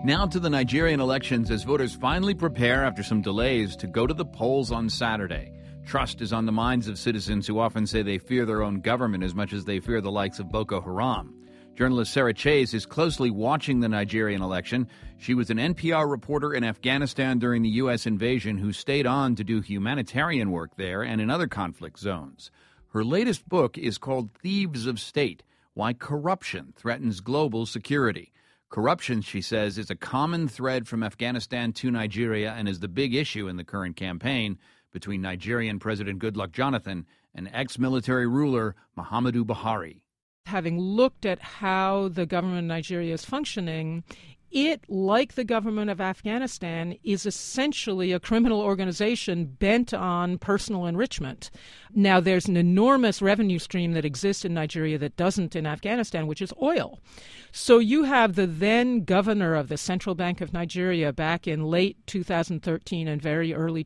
Now to the Nigerian elections as voters finally prepare after some delays to go to the polls on Saturday. Trust is on the minds of citizens who often say they fear their own government as much as they fear the likes of Boko Haram. Journalist Sarah Chase is closely watching the Nigerian election. She was an NPR reporter in Afghanistan during the U.S. invasion who stayed on to do humanitarian work there and in other conflict zones. Her latest book is called Thieves of State: Why Corruption Threatens Global Security. Corruption, she says, is a common thread from Afghanistan to Nigeria and is the big issue in the current campaign between Nigerian President Goodluck Jonathan and ex-military ruler Muhammadu Buhari. Having looked at how the government of Nigeria is functioning, it, like the government of Afghanistan, is essentially a criminal organization bent on personal enrichment. Now, there's an enormous revenue stream that exists in Nigeria that doesn't in Afghanistan, which is oil. So you have the then governor of the Central Bank of Nigeria back in late 2013 and very early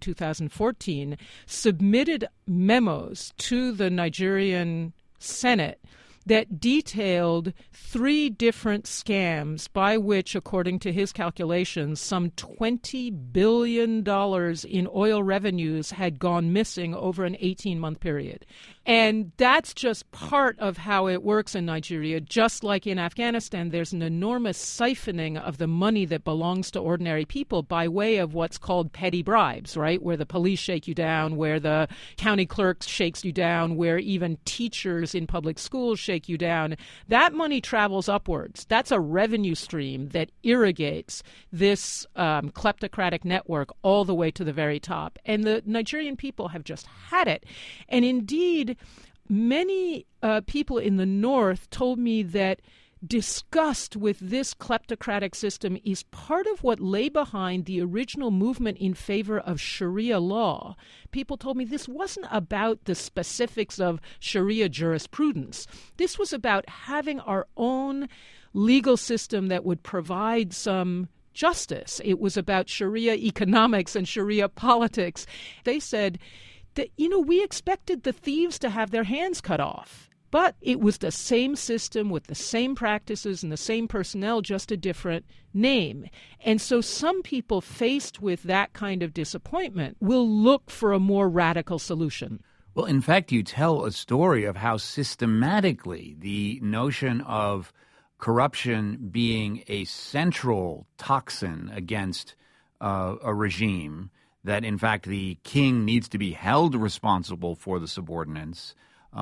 2014 submitted memos to the Nigerian Senate that detailed 3 different scams by which, according to his calculations, some $20 billion in oil revenues had gone missing over an 18-month period. And that's just part of how it works in Nigeria. Just like in Afghanistan, there's an enormous siphoning of the money that belongs to ordinary people by way of what's called petty bribes, right? Where the police shake you down, where the county clerk shakes you down, where even teachers in public schools shake you down. That money travels upwards. That's a revenue stream that irrigates this kleptocratic network all the way to the very top. And the Nigerian people have just had it. And indeed, many people in the north told me that disgust with this kleptocratic system is part of what lay behind the original movement in favor of Sharia law. People told me this wasn't about the specifics of Sharia jurisprudence. This was about having our own legal system that would provide some justice. It was about Sharia economics and Sharia politics. They said that, we expected the thieves to have their hands cut off. But it was the same system with the same practices and the same personnel, just a different name. And so some people faced with that kind of disappointment will look for a more radical solution. Well, in fact, you tell a story of how systematically the notion of corruption being a central toxin against a regime, that in fact the king needs to be held responsible for the subordinates,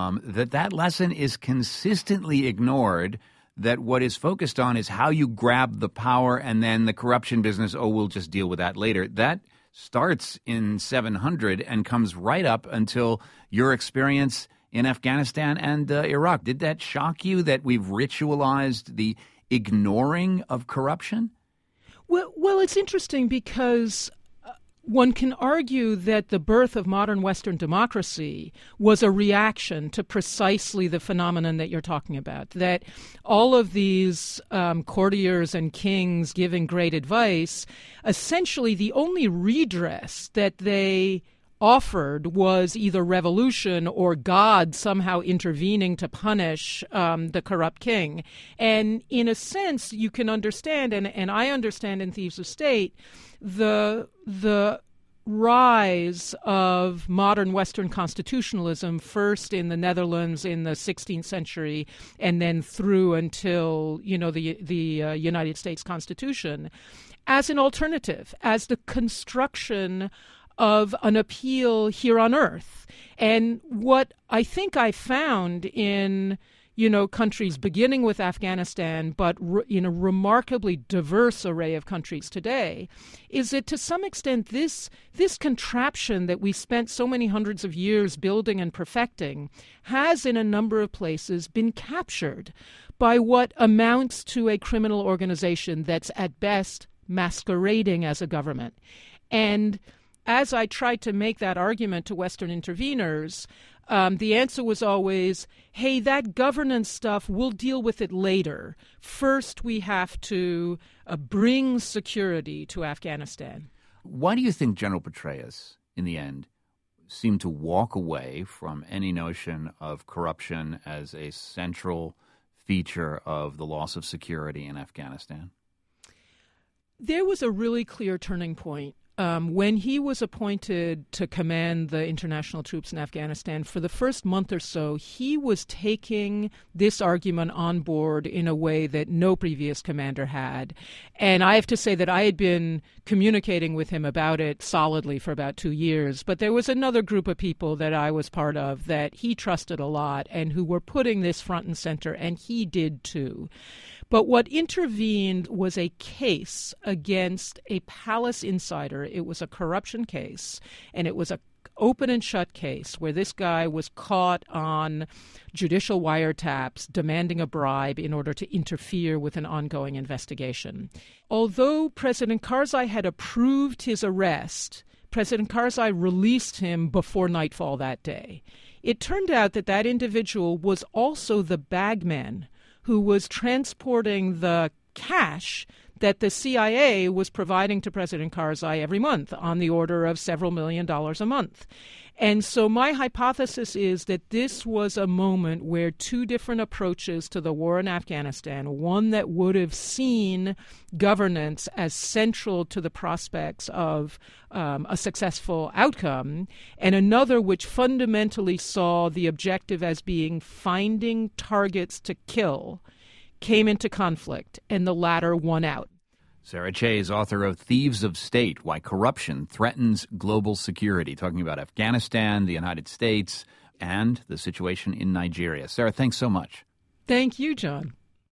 that lesson is consistently ignored, that what is focused on is how you grab the power and then the corruption business, we'll just deal with that later. That starts in 700 and comes right up until your experience in Afghanistan and Iraq. Did that shock you that we've ritualized the ignoring of corruption? Well, it's interesting because one can argue that the birth of modern Western democracy was a reaction to precisely the phenomenon that you're talking about, that all of these courtiers and kings giving great advice, essentially the only redress that they offered was either revolution or God somehow intervening to punish the corrupt king. And in a sense, you can understand, and I understand in Thieves of State, the rise of modern Western constitutionalism, first in the Netherlands in the 16th century, and then through until, the United States Constitution, as an alternative, as the construction of an appeal here on earth. And what I think I found in countries beginning with Afghanistan, but in a remarkably diverse array of countries today, is that to some extent this contraption that we spent so many hundreds of years building and perfecting has in a number of places been captured by what amounts to a criminal organization that's at best masquerading as a government. And as I tried to make that argument to Western interveners, the answer was always, hey, that governance stuff, we'll deal with it later. First, we have to bring security to Afghanistan. Why do you think General Petraeus, in the end, seemed to walk away from any notion of corruption as a central feature of the loss of security in Afghanistan? There was a really clear turning point. When he was appointed to command the international troops in Afghanistan, for the first month or so, he was taking this argument on board in a way that no previous commander had. And I have to say that I had been communicating with him about it solidly for about 2 years. But there was another group of people that I was part of that he trusted a lot and who were putting this front and center, and he did too. But what intervened was a case against a palace insider. It was a corruption case, and it was an open and shut case where this guy was caught on judicial wiretaps demanding a bribe in order to interfere with an ongoing investigation. Although President Karzai had approved his arrest, President Karzai released him before nightfall that day. It turned out that that individual was also the bagman who was transporting the cash that the CIA was providing to President Karzai every month on the order of several $1 million a month. And so my hypothesis is that this was a moment where two different approaches to the war in Afghanistan, one that would have seen governance as central to the prospects of a successful outcome, and another which fundamentally saw the objective as being finding targets to kill, came into conflict, and the latter won out. Sarah Chayes, author of Thieves of State, Why Corruption Threatens Global Security, talking about Afghanistan, the United States, and the situation in Nigeria. Sarah, thanks so much. Thank you, John.